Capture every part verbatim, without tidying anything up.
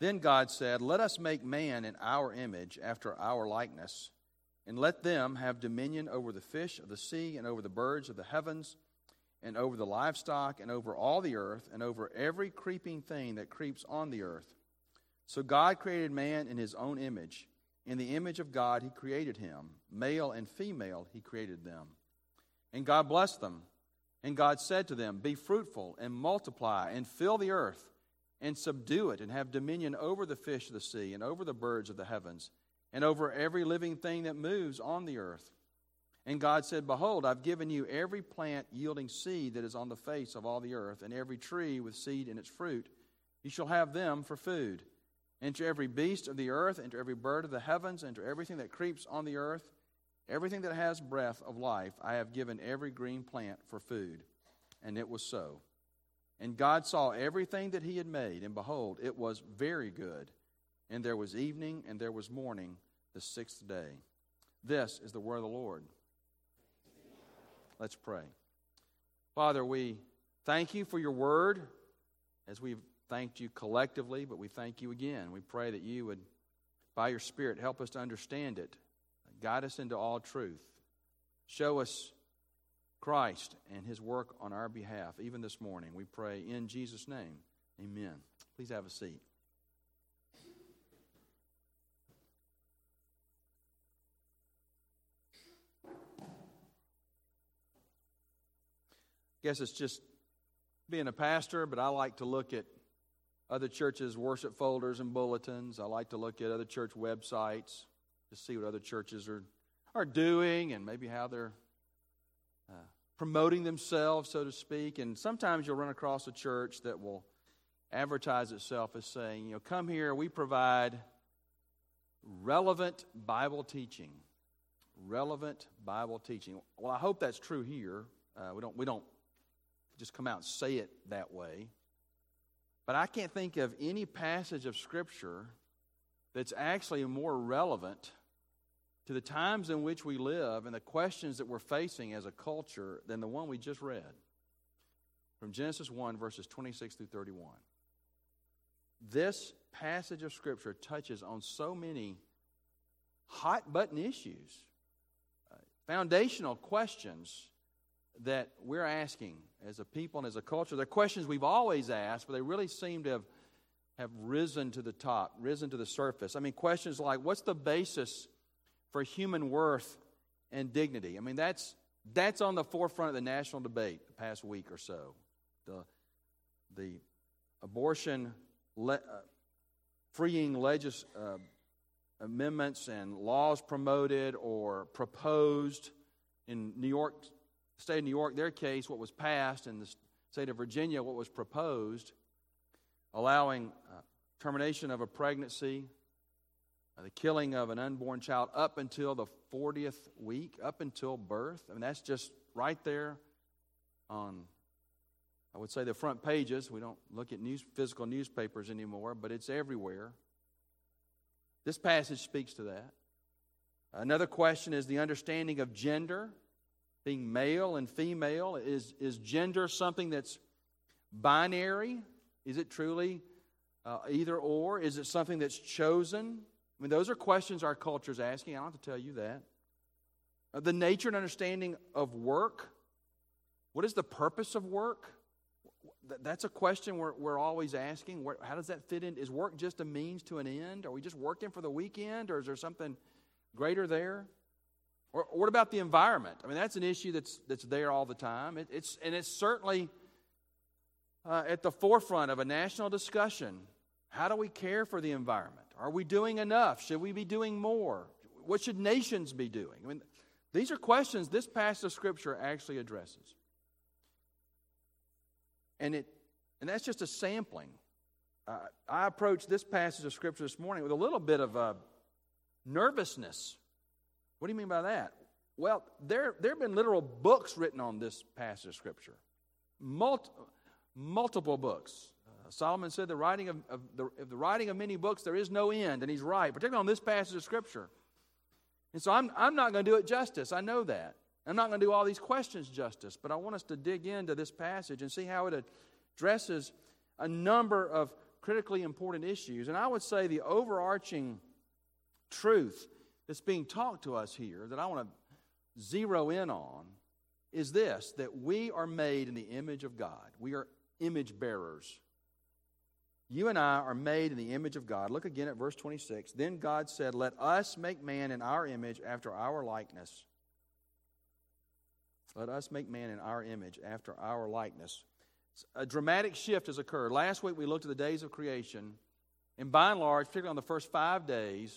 Then God said, "Let us make man in our image, after our likeness, and let them have dominion over the fish of the sea, and over the birds of the heavens, and over the livestock, and over all the earth, and over every creeping thing that creeps on the earth." So God created man in his own image. In the image of God he created him. Male and female he created them. And God blessed them. And God said to them, "Be fruitful, and multiply, and fill the earth, and subdue it, and have dominion over the fish of the sea, and over the birds of the heavens, and over every living thing that moves on the earth." And God said, "Behold, I've given you every plant yielding seed that is on the face of all the earth, and every tree with seed in its fruit. You shall have them for food. And to every beast of the earth, and to every bird of the heavens, and to everything that creeps on the earth, everything that has breath of life, I have given every green plant for food." And it was so. And God saw everything that he had made, and behold, it was very good. And there was evening, and there was morning, the sixth day. This is the word of the Lord. Let's pray. Father, we thank you for your word, as we've thanked you collectively, but we thank you again. We pray that you would, by your Spirit, help us to understand it. Guide us into all truth. Show us Christ and his work on our behalf, even this morning. We pray in Jesus' name. Amen. Please have a seat. I guess it's just being a pastor, but I like to look at other churches' worship folders and bulletins. I like to look at other church websites to see what other churches are, are doing and maybe how they're uh, promoting themselves, so to speak. And sometimes you'll run across a church that will advertise itself as saying, you know, come here, we provide relevant Bible teaching. Relevant Bible teaching. Well, I hope that's true here. Uh, we don't we don't just come out and say it that way. But I can't think of any passage of Scripture that's actually more relevant to the times in which we live and the questions that we're facing as a culture than the one we just read from Genesis one, verses twenty-six through thirty-one. This passage of Scripture touches on so many hot-button issues, uh, foundational questions that we're asking as a people and as a culture. They're questions we've always asked, but they really seem to have, have risen to the top, risen to the surface. I mean, questions like, what's the basis for human worth and dignity? I mean, that's that's on the forefront of the national debate the past week or so. The, the abortion le, uh, freeing legis, uh, amendments and laws promoted or proposed in New York, state of New York, their case, what was passed, in the state of Virginia, what was proposed, allowing uh, termination of a pregnancy, uh, the killing of an unborn child up until the fortieth week, up until birth. I mean, that's just right there on, I would say, the front pages. We don't look at news, physical newspapers anymore, but it's everywhere. This passage speaks to that. Another question is the understanding of gender, being male and female. Is, is gender something that's binary? Is it truly uh, either or? Is it something that's chosen? I mean, those are questions our culture is asking. I don't have to tell you that. Uh, the nature and understanding of work. What is the purpose of work? That's a question we're, we're always asking. Where, how does that fit in? Is work just a means to an end? Are we just working for the weekend, or is there something greater there? Or, or what about the environment? I mean, that's an issue that's that's there all the time. It, it's and it's certainly uh, at the forefront of a national discussion. How do we care for the environment? Are we doing enough? Should we be doing more? What should nations be doing? I mean, these are questions this passage of Scripture actually addresses. And it, and that's just a sampling. Uh, I approached this passage of Scripture this morning with a little bit of uh, nervousness. What do you mean by that? Well, there there have been literal books written on this passage of Scripture. Multi, multiple books. Uh, Solomon said the writing of, of the, of the writing of many books, there is no end, and he's right, particularly on this passage of Scripture. And so I'm I'm not going to do it justice. I know that. I'm not going to do all these questions justice, but I want us to dig into this passage and see how it addresses a number of critically important issues. And I would say the overarching truth that's being taught to us here that I want to zero in on is this, that we are made in the image of God. We are image bearers. You and I are made in the image of God. Look again at verse twenty-six. Then God said, let us make man in our image after our likeness. Let us make man in our image after our likeness. A dramatic shift has occurred. Last week we looked at the days of creation. And by and large, particularly on the first five days,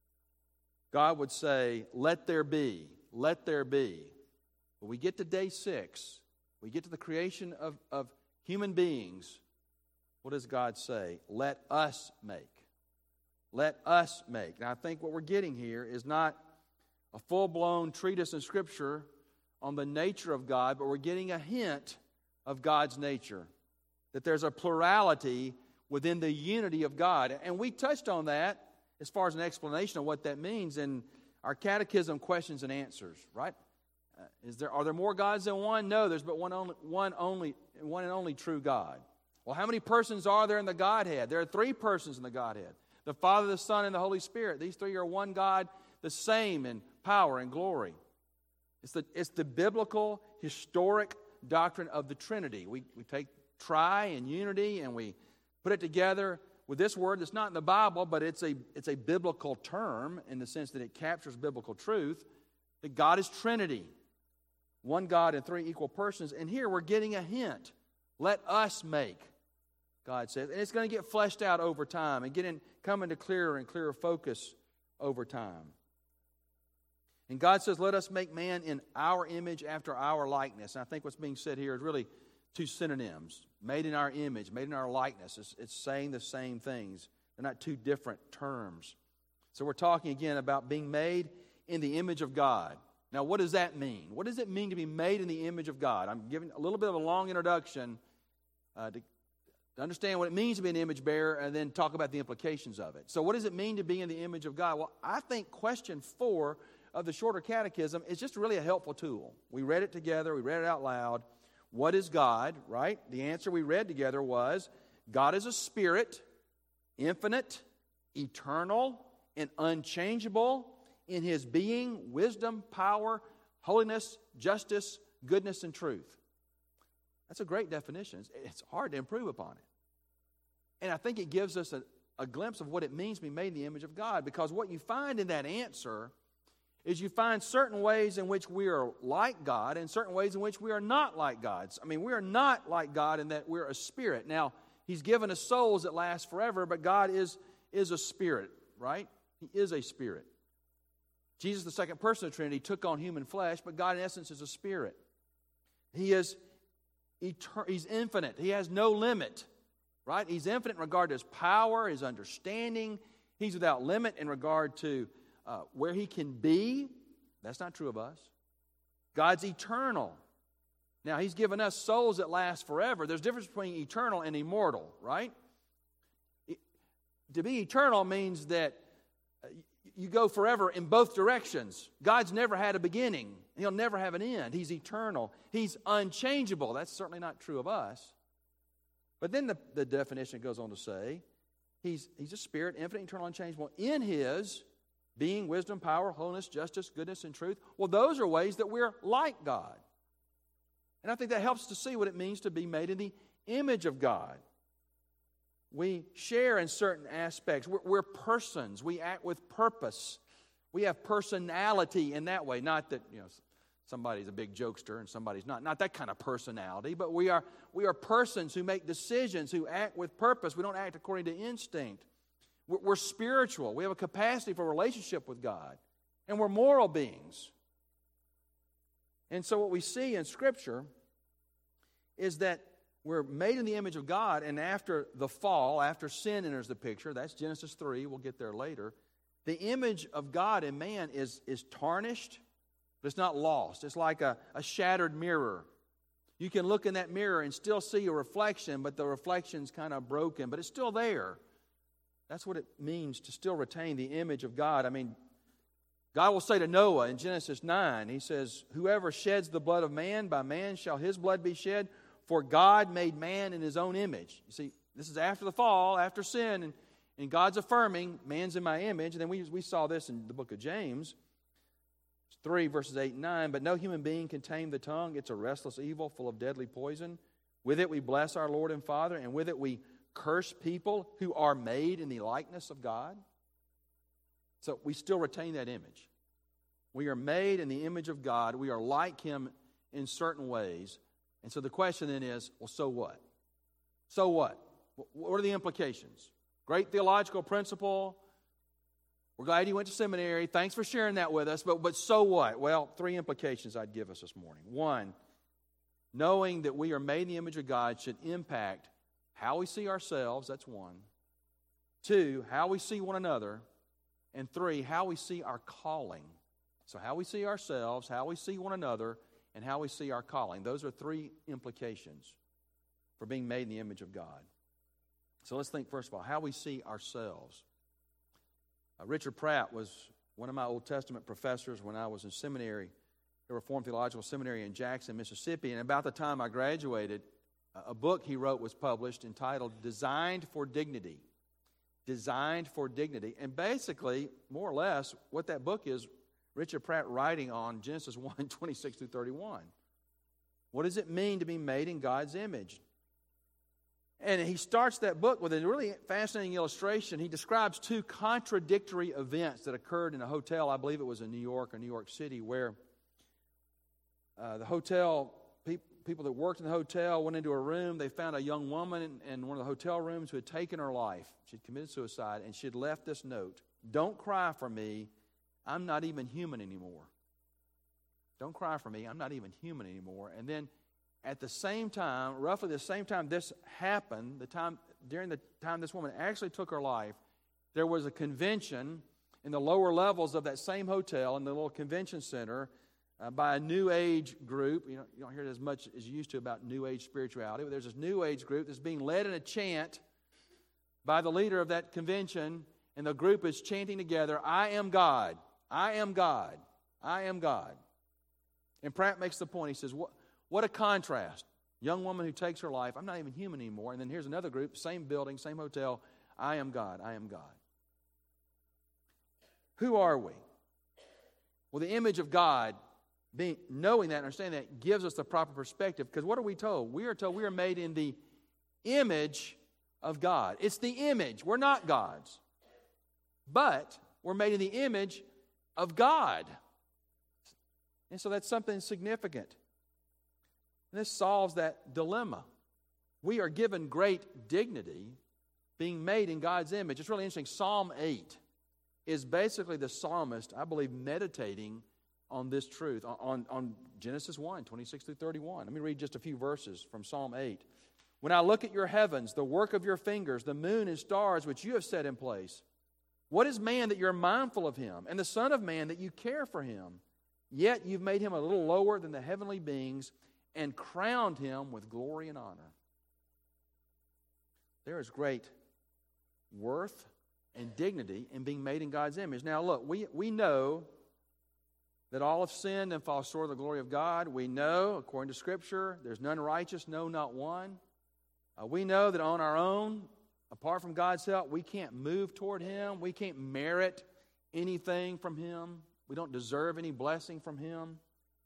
God would say, let there be, let there be. When we get to day six, we get to the creation of, of human beings. What does God say? Let us make. Let us make. Now, I think what we're getting here is not a full-blown treatise in Scripture on the nature of God, but we're getting a hint of God's nature, that there's a plurality within the unity of God. And we touched on that as far as an explanation of what that means in our catechism questions and answers, right? Uh, is there are there more gods than one? No, there's but one only one only one and only true God. Well, how many persons are there in the Godhead? There are three persons in the Godhead. The Father, the Son, and the Holy Spirit. These three are one God, the same in power and glory. It's the, it's the biblical, historic doctrine of the Trinity. We, we take tri and unity and we put it together with this word that's not in the Bible, but it's a, it's a biblical term in the sense that it captures biblical truth, that God is Trinity. One God and three equal persons. And here we're getting a hint. Let us make, God says. And it's going to get fleshed out over time and get in, come into clearer and clearer focus over time. And God says, let us make man in our image after our likeness. And I think what's being said here is really two synonyms. Made in our image, made in our likeness. It's, it's saying the same things. They're not two different terms. So we're talking again about being made in the image of God. Now, what does that mean? What does it mean to be made in the image of God? I'm giving a little bit of a long introduction uh, to, to understand what it means to be an image bearer and then talk about the implications of it. So what does it mean to be in the image of God? Well, I think question four of the shorter catechism is just really a helpful tool. We read it together. We read it out loud. What is God, right? The answer we read together was God is a spirit, infinite, eternal, and unchangeable in His being, wisdom, power, holiness, justice, goodness, and truth. That's a great definition. It's hard to improve upon it. And I think it gives us a, a glimpse of what it means to be made in the image of God, because what you find in that answer is you find certain ways in which we are like God and certain ways in which we are not like God. I mean, we are not like God in that we're a spirit. Now, He's given us souls that last forever, but God is, is a spirit, right? He is a spirit. Jesus, the second person of the Trinity, took on human flesh, but God in essence is a spirit. He is etern- He's infinite. He has no limit, right? He's infinite in regard to His power, His understanding. He's without limit in regard to Uh, where He can be. That's not true of us. God's eternal. Now, He's given us souls that last forever. There's a difference between eternal and immortal, right? It, to be eternal means that you go forever in both directions. God's never had a beginning. He'll never have an end. He's eternal. He's unchangeable. That's certainly not true of us. But then the, the definition goes on to say, He's, he's a spirit, infinite, eternal, unchangeable, in His being, wisdom, power, holiness, justice, goodness, and truth. Well, those are ways that we're like God. And I think that helps to see what it means to be made in the image of God. We share in certain aspects. We're, we're persons. We act with purpose. We have personality in that way. Not that, you know, somebody's a big jokester and somebody's not. Not that kind of personality. But we are, we are persons who make decisions, who act with purpose. We don't act according to instinct. We're spiritual. We have a capacity for relationship with God. And we're moral beings. And so what we see in Scripture is that we're made in the image of God, and after the fall, after sin enters the picture, that's Genesis three, we'll get there later, the image of God in man is, is tarnished, but it's not lost. It's like a, a shattered mirror. You can look in that mirror and still see a reflection, but the reflection's kind of broken, but it's still there. That's what it means to still retain the image of God. I mean, God will say to Noah in Genesis nine, He says, whoever sheds the blood of man, by man shall his blood be shed, for God made man in His own image. You see, This is after the fall, after sin, and, and God's affirming, man's in my image. And then we, we saw this in the book of James, three, verses eight and nine. But no human being can tame the tongue. It's a restless evil full of deadly poison. With it we bless our Lord and Father, and with it we curse people who are made in the likeness of God. So we still retain that image. We are made in the image of God. We are like Him in certain ways. And so the question then is, well, so what? So what? What are the implications? Great theological principle. We're glad you went to seminary. Thanks for sharing that with us. But, but so what? Well, three implications I'd give us this morning. One, knowing that we are made in the image of God should impact how we see ourselves. That's one. Two, how we see one another. And three, how we see our calling. So how we see ourselves, how we see one another, and how we see our calling. Those are three implications for being made in the image of God. So let's think first of all, how we see ourselves. Uh, Richard Pratt was one of my Old Testament professors when I was in seminary, the Reformed Theological Seminary in Jackson, Mississippi. And about the time I graduated, a book he wrote was published entitled Designed for Dignity. Designed for Dignity. And basically, more or less, what that book is, Richard Pratt writing on Genesis one, twenty-six through thirty-one. What does it mean to be made in God's image? And he starts that book with a really fascinating illustration. He describes two contradictory events that occurred in a hotel, I believe it was in New York or New York City, where uh, the hotel, pe- people that worked in the hotel went into a room. They found a young woman in, in one of the hotel rooms who had taken her life. She'd committed suicide, and she'd left this note. Don't cry for me. I'm not even human anymore. Don't cry for me. I'm not even human anymore. And then at the same time, roughly the same time this happened, the time during the time this woman actually took her life, there was a convention in the lower levels of that same hotel, in the little convention center, uh, by a New Age group. You know, you don't hear it as much as you used to about New Age spirituality, but there's this New Age group that's being led in a chant by the leader of that convention, and the group is chanting together, I am God, I am God, I am God. And Pratt makes the point, he says, what, what a contrast. Young woman who takes her life, I'm not even human anymore. And then here's another group, same building, same hotel, I am God, I am God. Who are we? Well, the image of God, being knowing that, understanding that, gives us the proper perspective. Because what are we told? We are told we are made in the image of God. It's the image. We're not gods. But we're made in the image of God. And so that's something significant. And this solves that dilemma. We are given great dignity being made in God's image. It's really interesting. Psalm eight is basically the psalmist, I believe, meditating on this truth, on, on Genesis one, twenty-six through thirty-one. Let me read just a few verses from Psalm eight. When I look at your heavens, the work of your fingers, the moon and stars which you have set in place, what is man that you're mindful of him, and the son of man that you care for him? Yet you've made him a little lower than the heavenly beings and crowned him with glory and honor. There is great worth and dignity in being made in God's image. Now look, we, we know that all have sinned and fall short of the glory of God. We know, according to Scripture, there's none righteous, no, not one. Uh, we know that on our own, apart from God's help, we can't move toward Him. We can't merit anything from Him. We don't deserve any blessing from Him.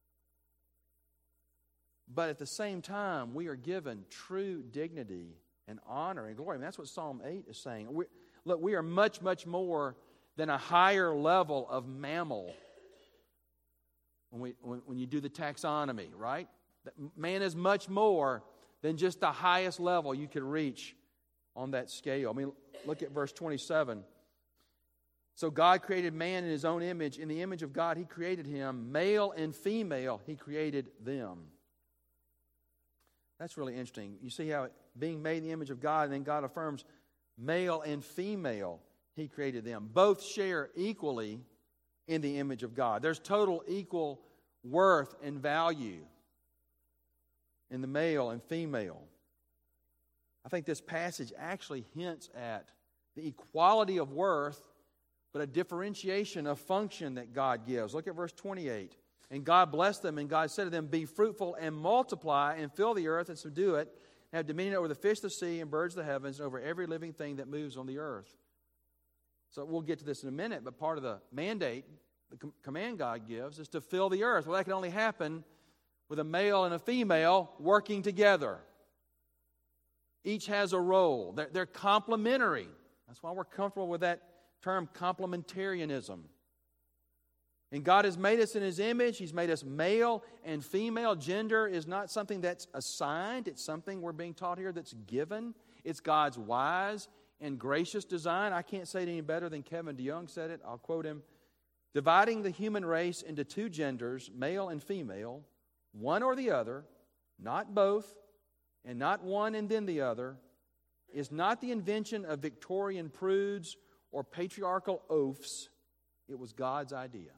But at the same time, we are given true dignity and honor and glory. I mean, that's what Psalm eight is saying. We, look, we are much, much more than a higher level of mammal when, we, when, when you do the taxonomy, right? Man is much more than just the highest level you could reach on that scale. I mean, look at verse twenty-seven. So God created man in His own image. In the image of God, He created him. Male and female, He created them. That's really interesting. You see how it, being made in the image of God, and then God affirms male and female, He created them. Both share equally in the image of God. There's total equal worth and value in the male and female. I think this passage actually hints at the equality of worth, but a differentiation of function that God gives. Look at verse twenty-eight. And God blessed them, and God said to them, be fruitful and multiply and fill the earth and subdue it. have dominion over the fish of the sea and birds of the heavens, and over every living thing that moves on the earth. So we'll get to this in a minute, but part of the mandate, the com- command God gives, is to fill the earth. Well, that can only happen with a male and a female working together. Each has a role. They're, they're complementary. That's why we're comfortable with that term, complementarianism. And God has made us in His image. He's made us male and female. Gender is not something that's assigned. It's something we're being taught here that's given. It's God's wise and gracious design. I can't say it any better than Kevin DeYoung said it. I'll quote him. Dividing the human race into two genders, male and female, one or the other, not both, and not one and then the other, is not the invention of Victorian prudes or patriarchal oafs. It was God's idea.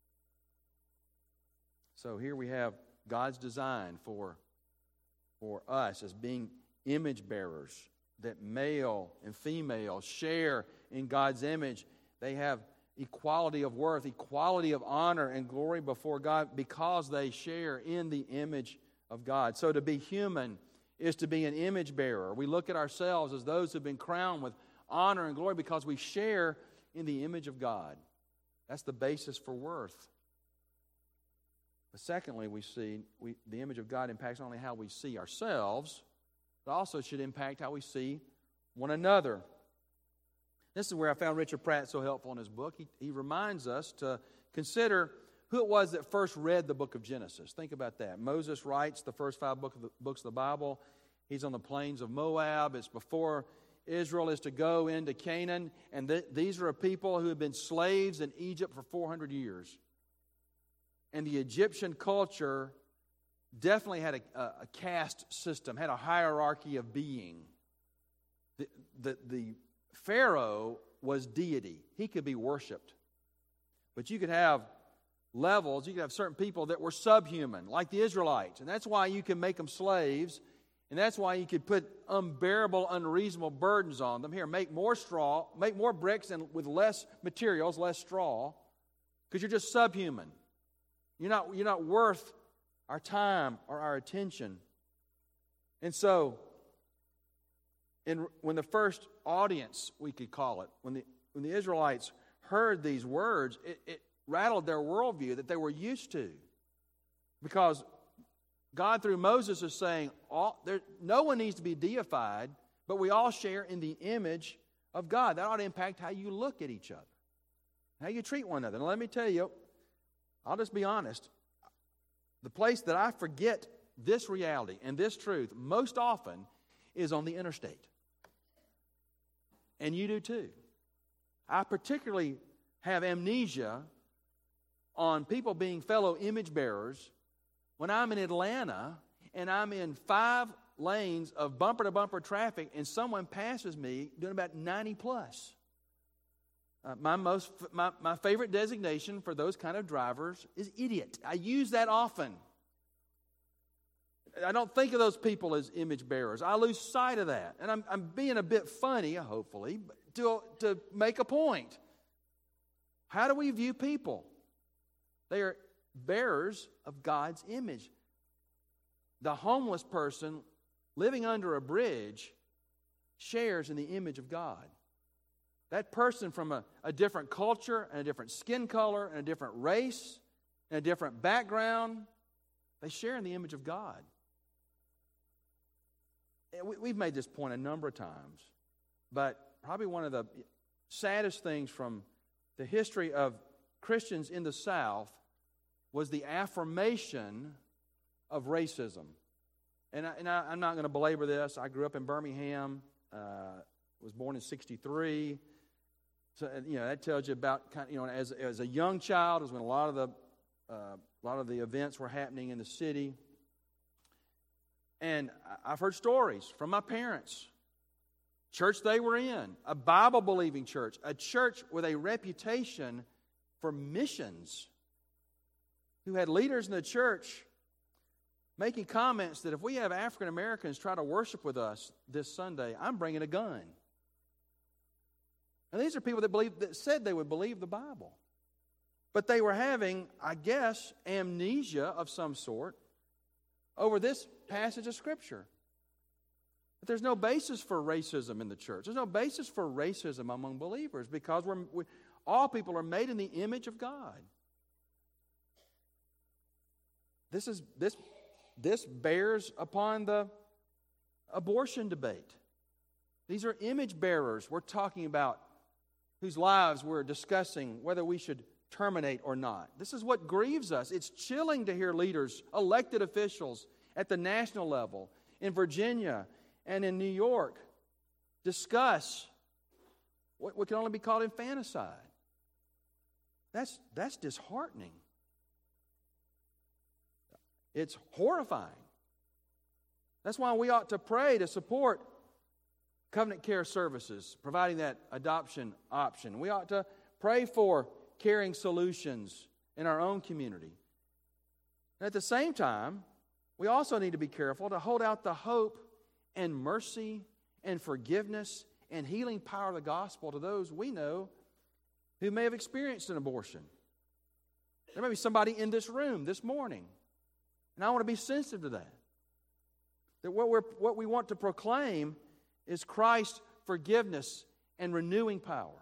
So here we have God's design for, for us as being image bearers, that male and female share in God's image. They have equality of worth, equality of honor and glory before God because they share in the image of God. So to be human is to be an image bearer. We look at ourselves as those who have been crowned with honor and glory because we share in the image of God. That's the basis for worth. But secondly, we see we, the image of God impacts not only how we see ourselves, but also should impact how we see one another. This is where I found Richard Pratt so helpful in his book. He, he reminds us to consider who it was that first read the book of Genesis. Think about that. Moses writes the first five book of the, books of the Bible. He's on the plains of Moab. It's before Israel is to go into Canaan. And th- these are a people who have been slaves in Egypt for four hundred years. And the Egyptian culture definitely had a, a, a caste system, had a hierarchy of being. The, the, the Pharaoh was deity. He could be worshipped. But you could have levels, you could have certain people that were subhuman, like the Israelites. And that's why you can make them slaves. And that's why you could put unbearable, unreasonable burdens on them. Here, make more straw, make more bricks and with less materials, less straw, because you're just subhuman. You're not, you're not worth our time or our attention. And so, in, when the first audience, we could call it, when the, when the Israelites heard these words, it, it rattled their worldview that they were used to. Because God, through Moses, is saying, all, there, no one needs to be deified, but we all share in the image of God. That ought to impact how you look at each other, how you treat one another. And let me tell you, I'll just be honest. The place that I forget this reality and this truth most often is on the interstate. And you do too. I particularly have amnesia on people being fellow image bearers when I'm in Atlanta and I'm in five lanes of bumper-to-bumper traffic and someone passes me doing about ninety plus. Uh, my most my, my favorite designation for those kind of drivers is idiot. I use that often. I don't think of those people as image bearers. I lose sight of that. And I'm, I'm being a bit funny, hopefully, to, to make a point. How do we view people? They are bearers of God's image. The homeless person living under a bridge shares in the image of God. That person from a, a different culture and a different skin color and a different race and a different background, they share in the image of God. We, we've made this point a number of times, but probably one of the saddest things from the history of Christians in the South was the affirmation of racism. And, I, and I, I'm not going to belabor this. I grew up in Birmingham, uh, was born in sixty-three. So, you know, that tells you about, kind of, you know, as, as a young child, was when a lot of the uh, a lot of the events were happening in the city. And I've heard stories from my parents. Church they were in, a Bible-believing church, a church with a reputation for missions, who had leaders in the church making comments that if we have African Americans try to worship with us this Sunday, I'm bringing a gun. And these are people that believe that said they would believe the Bible. But they were having, I guess, amnesia of some sort over this passage of Scripture. But there's no basis for racism in the church. There's no basis for racism among believers because we're, we, all people are made in the image of God. This is this this bears upon the abortion debate. These are image bearers we're talking about, whose lives we're discussing whether we should terminate or not. This is what grieves us. It's chilling to hear leaders, elected officials at the national level, in Virginia and in New York, discuss what, what can only be called infanticide. That's, that's disheartening. It's horrifying. That's why we ought to pray to support Covenant Care Services, providing that adoption option. We ought to pray for caring solutions in our own community. And at the same time, we also need to be careful to hold out the hope and mercy and forgiveness and healing power of the gospel to those we know who may have experienced an abortion. There may be somebody in this room this morning, and I want to be sensitive to that. That what we're what we want to proclaim is Christ's forgiveness and renewing power.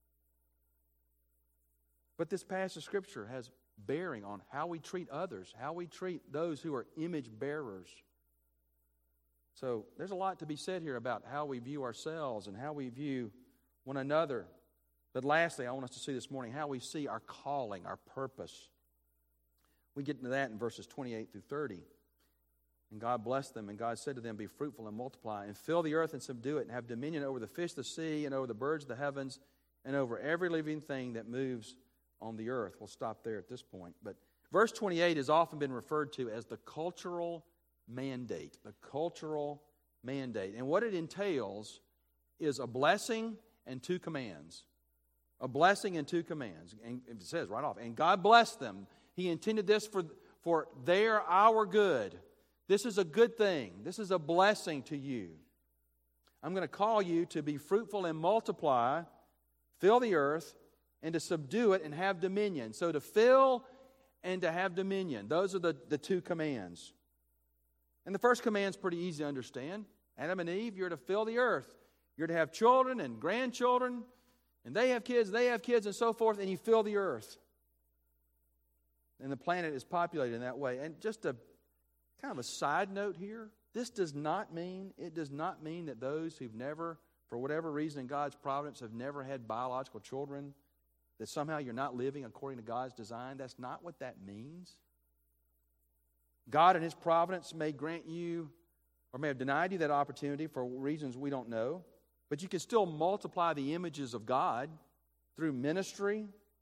But this passage of Scripture has bearing on how we treat others, how we treat those who are image bearers. So there's a lot to be said here about how we view ourselves and how we view one another. But lastly, I want us to see this morning how we see our calling, our purpose. We get into that in verses twenty-eight through thirty. And God blessed them, and God said to them, "Be fruitful and multiply, and fill the earth and subdue it, and have dominion over the fish of the sea, and over the birds of the heavens, and over every living thing that moves on the earth." We'll stop there at this point. But verse twenty-eight has often been referred to as the cultural mandate. The cultural mandate. And what it entails is a blessing and two commands. A blessing and two commands. And it says right off, and God blessed them. He intended this for, for their, our good. This is a good thing. This is a blessing to you. I'm going to call you to be fruitful and multiply, fill the earth, and to subdue it and have dominion. So to fill and to have dominion. Those are the, the two commands. And the first command is pretty easy to understand. Adam and Eve, you're to fill the earth. You're to have children and grandchildren, and they have kids, they have kids, and so forth, and you fill the earth. And the planet is populated in that way. And just a kind of a side note here, this does not mean, it does not mean that those who've never, for whatever reason in God's providence, have never had biological children, that somehow you're not living according to God's design. That's not what that means. God in His providence may grant you, or may have denied you that opportunity for reasons we don't know, but you can still multiply the images of God through ministry,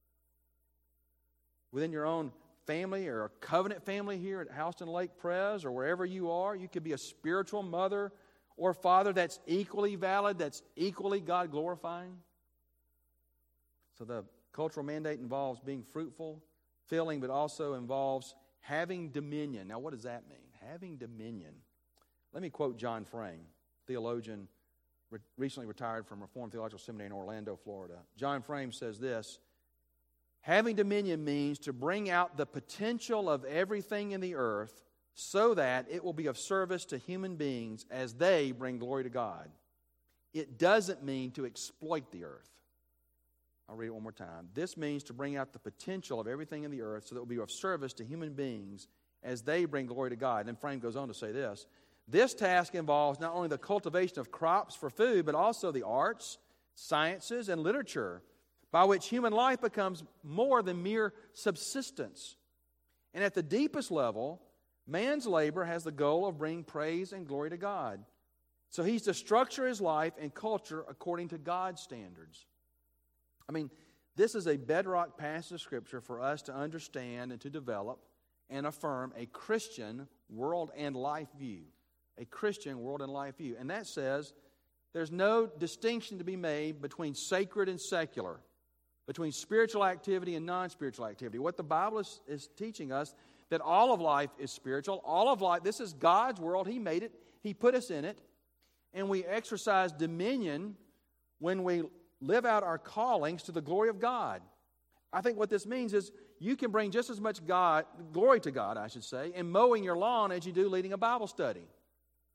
within your own family or a covenant family here at Houston Lake Pres or wherever you are. You could be a spiritual mother or father that's equally valid, that's equally God-glorifying. So the cultural mandate involves being fruitful, filling, but also involves having dominion. Now, what does that mean? Having dominion. Let me quote John Frame, theologian, re- recently retired from Reformed Theological Seminary in Orlando, Florida. John Frame says this: having dominion means to bring out the potential of everything in the earth so that it will be of service to human beings as they bring glory to God. It doesn't mean to exploit the earth. I'll read it one more time. This means to bring out the potential of everything in the earth so that it will be of service to human beings as they bring glory to God. And then Frame goes on to say this: this task involves not only the cultivation of crops for food, but also the arts, sciences, and literature, by which human life becomes more than mere subsistence. And at the deepest level, man's labor has the goal of bringing praise and glory to God. So he's to structure his life and culture according to God's standards. I mean, this is a bedrock passage of Scripture for us to understand and to develop and affirm a Christian world and life view. A Christian world and life view. And that says there's no distinction to be made between sacred and secular, between spiritual activity and non-spiritual activity. What the Bible is, is teaching us, that all of life is spiritual. All of life, this is God's world. He made it. He put us in it. And we exercise dominion when we live out our callings to the glory of God. I think what this means is you can bring just as much God, glory to God, I should say, in mowing your lawn as you do leading a Bible study.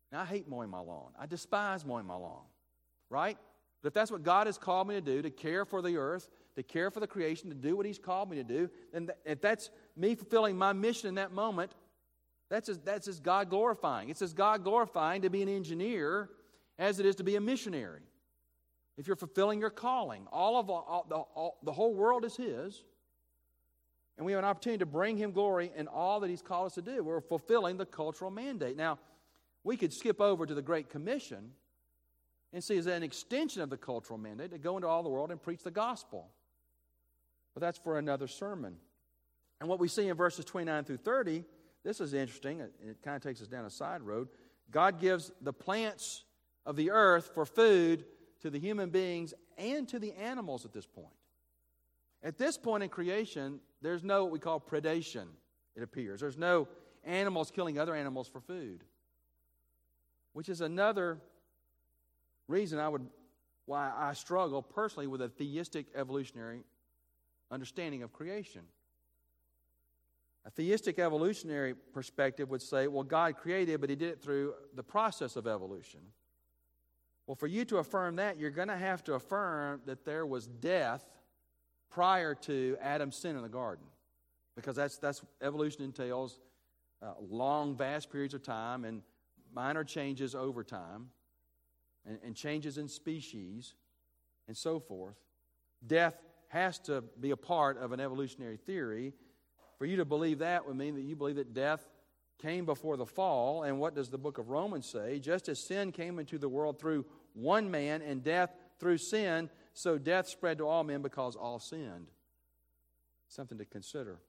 Now, I hate mowing my lawn. I despise mowing my lawn, right? But if that's what God has called me to do, to care for the earth, to care for the creation, to do what He's called me to do, then th- if that's me fulfilling my mission in that moment, that's as, that's as God glorifying. It's as God glorifying to be an engineer as it is to be a missionary. If you're fulfilling your calling, all of all, the, all, the whole world is His, and we have an opportunity to bring Him glory in all that He's called us to do. We're fulfilling the cultural mandate. Now, we could skip over to the Great Commission and see as an extension of the cultural mandate to go into all the world and preach the gospel. But that's for another sermon. And what we see in verses twenty-nine through thirty, this is interesting. It, it kind of takes us down a side road. God gives the plants of the earth for food to the human beings and to the animals at this point. At this point in creation, there's no what we call predation, it appears. There's no animals killing other animals for food, which is another reason I would why I struggle personally with a theistic evolutionary understanding of creation. A theistic evolutionary perspective would say, well, God created, but He did it through the process of evolution. Well, for you to affirm that, you're going to have to affirm that there was death prior to Adam's sin in the garden, because that's that's evolution entails uh, long, vast periods of time and minor changes over time, and, and changes in species, and so forth. Death has to be a part of an evolutionary theory. For you to believe that would mean that you believe that death came before the fall. And what does the book of Romans say? Just as sin came into the world through one man and death through sin, so death spread to all men because all sinned. Something to consider.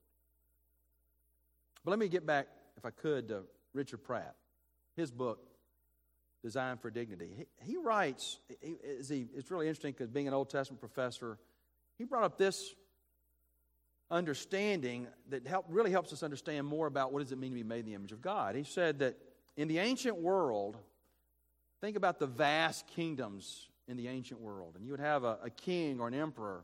But let me get back, if I could, to Richard Pratt. His book, Design for Dignity. He, he writes, he, he, it's really interesting because being an Old Testament professor, he brought up this understanding that help, really helps us understand more about what does it mean to be made in the image of God. He said that in the ancient world, think about the vast kingdoms in the ancient world, and you would have a, a king or an emperor.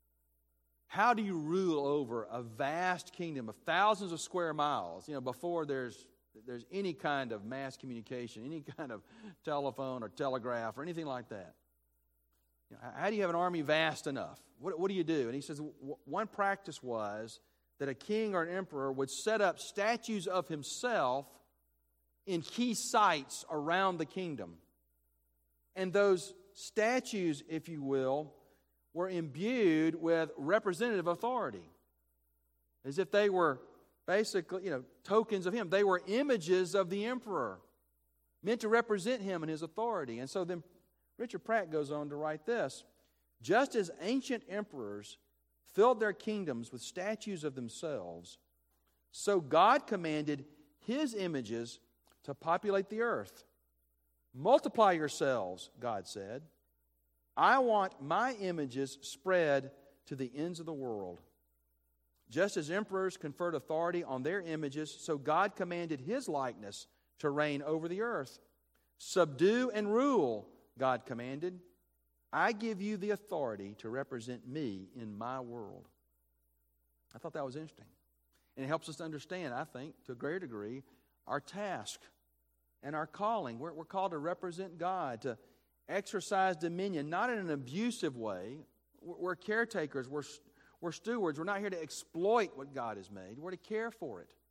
How do you rule over a vast kingdom of thousands of square miles, you know, before there's there's any kind of mass communication, any kind of telephone or telegraph or anything like that? You know, how do you have an army vast enough? What, what do you do? And he says w- one practice was that a king or an emperor would set up statues of himself in key sites around the kingdom. And those statues, if you will, were imbued with representative authority, as if they were basically, you know, tokens of him. They were images of the emperor, meant to represent him and his authority. And so then Richard Pratt goes on to write this: just as ancient emperors filled their kingdoms with statues of themselves, so God commanded His images to populate the earth. Multiply yourselves, God said. I want my images spread to the ends of the world. Just as emperors conferred authority on their images, so God commanded His likeness to reign over the earth. Subdue and rule, God commanded. I give you the authority to represent me in my world. I thought that was interesting. And it helps us to understand, I think, to a greater degree, our task and our calling. We're, we're called to represent God, to exercise dominion, not in an abusive way. We're, we're caretakers. We're, we're stewards. We're not here to exploit what God has made. We're to care for it,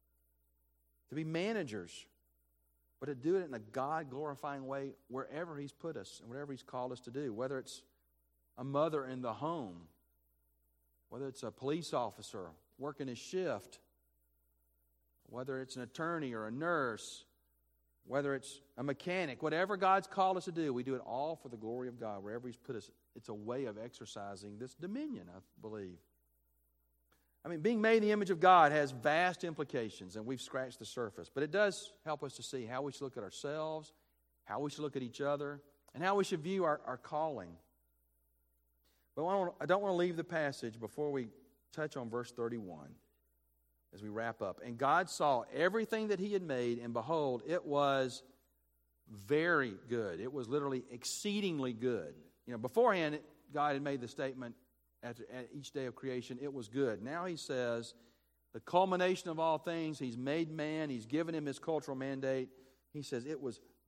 to be managers, but to do it in a God-glorifying way wherever He's put us and whatever He's called us to do, whether it's a mother in the home, whether it's a police officer working his shift, whether it's an attorney or a nurse, whether it's a mechanic, whatever God's called us to do, we do it all for the glory of God, wherever He's put us. It's a way of exercising this dominion, I believe. I mean, being made in the image of God has vast implications, and we've scratched the surface. But it does help us to see how we should look at ourselves, how we should look at each other, and how we should view our, our calling. But I don't, I don't want to leave the passage before we touch on verse thirty-one as we wrap up. And God saw everything that He had made, and behold, it was very good. It was literally exceedingly good. You know, beforehand, God had made the statement, After, at each day of creation, it was good. Now He says, the culmination of all things, He's made man, He's given him His cultural mandate. He says, it was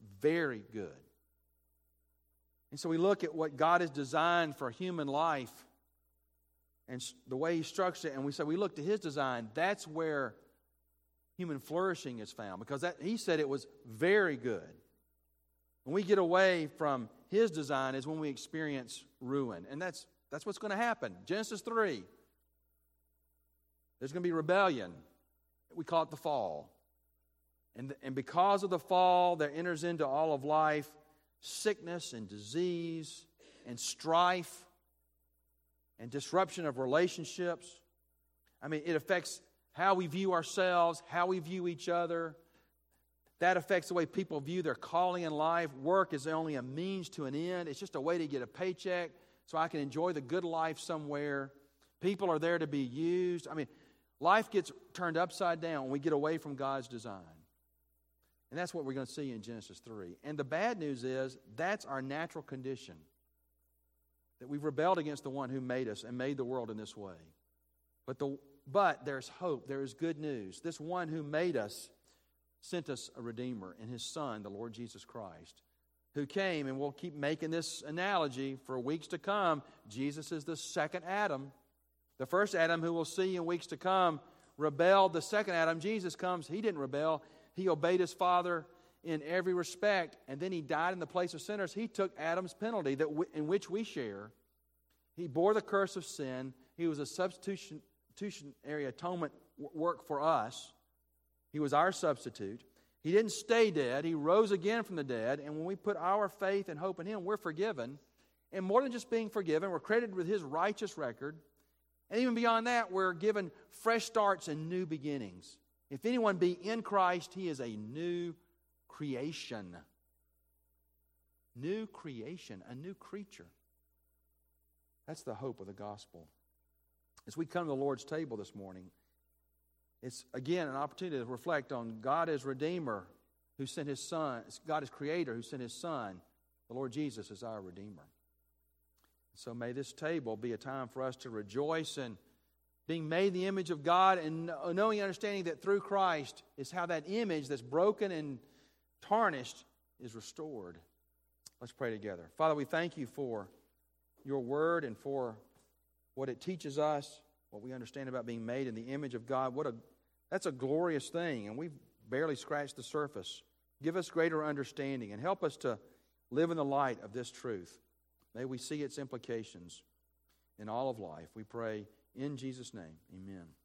very good. And so we look at what God has designed for human life and the way He structured it, and we say we look to His design. That's where human flourishing is found, because that, He said it was very good. When we get away from His design is when we experience ruin. And that's that's what's going to happen. Genesis three. There's going to be rebellion. We call it the fall. And, and because of the fall, there enters into all of life sickness and disease and strife and disruption of relationships. I mean, it affects how we view ourselves, how we view each other. That affects the way people view their calling in life. Work is only a means to an end. It's just a way to get a paycheck so I can enjoy the good life somewhere. People are there to be used. I mean, life gets turned upside down when we get away from God's design. And that's what we're going to see in Genesis three. And the bad news is that's our natural condition, that we've rebelled against the one who made us and made the world in this way. But the but there's hope. There is good news. This one who made us sent us a Redeemer in His Son, the Lord Jesus Christ, who came, and we'll keep making this analogy for weeks to come. Jesus is the second Adam. The first Adam, who we'll see in weeks to come, rebelled. The second Adam, Jesus, comes. He didn't rebel. He obeyed His Father in every respect, and then He died in the place of sinners. He took Adam's penalty that w- in which we share. He bore the curse of sin. He was a substitution, substitutionary atonement work for us. He was our substitute. He didn't stay dead. He rose again from the dead, and when we put our faith and hope in Him, we're forgiven. And more than just being forgiven, we're credited with His righteous record. And even beyond that, we're given fresh starts and new beginnings. If anyone be in Christ, he is a new creation. New creation, a new creature. That's the hope of the gospel. As we come to the Lord's table this morning, it's again an opportunity to reflect on God as Redeemer who sent His Son, God as Creator who sent His Son. The Lord Jesus is our Redeemer. So may this table be a time for us to rejoice in being made in the image of God, and knowing and understanding that through Christ is how that image that's broken and tarnished is restored. Let's pray together. Father, we thank You for Your Word and for what it teaches us, what we understand about being made in the image of God. What a that's a glorious thing, and we've barely scratched the surface. Give us greater understanding and help us to live in the light of this truth. May we see its implications in all of life. We pray in Jesus' name. Amen.